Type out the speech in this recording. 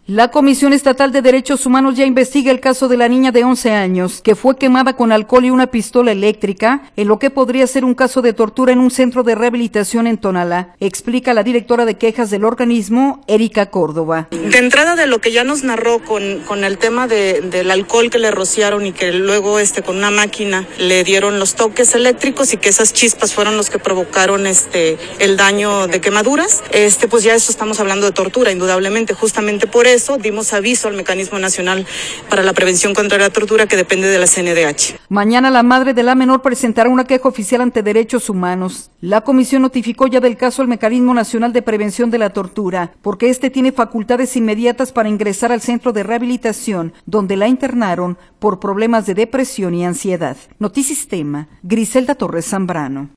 La Comisión Estatal de Derechos Humanos ya investiga el caso de la niña de 11 años que fue quemada con alcohol y una pistola eléctrica en lo que podría ser un caso de tortura en un centro de rehabilitación en Tonalá, explica la directora de quejas del organismo, Erika Córdoba. De entrada de lo que ya nos narró con el tema del alcohol que le rociaron y que luego con una máquina le dieron los toques eléctricos y que esas chispas fueron los que provocaron el daño de quemaduras, pues ya eso estamos hablando de tortura, indudablemente. Justamente por eso dimos aviso al Mecanismo Nacional para la Prevención contra la Tortura, que depende de la CNDH. Mañana la madre de la menor presentará una queja oficial ante Derechos Humanos. La comisión notificó ya del caso al Mecanismo Nacional de Prevención de la Tortura, porque tiene facultades inmediatas para ingresar al centro de rehabilitación, donde la internaron por problemas de depresión y ansiedad. Notisistema, Griselda Torres Zambrano.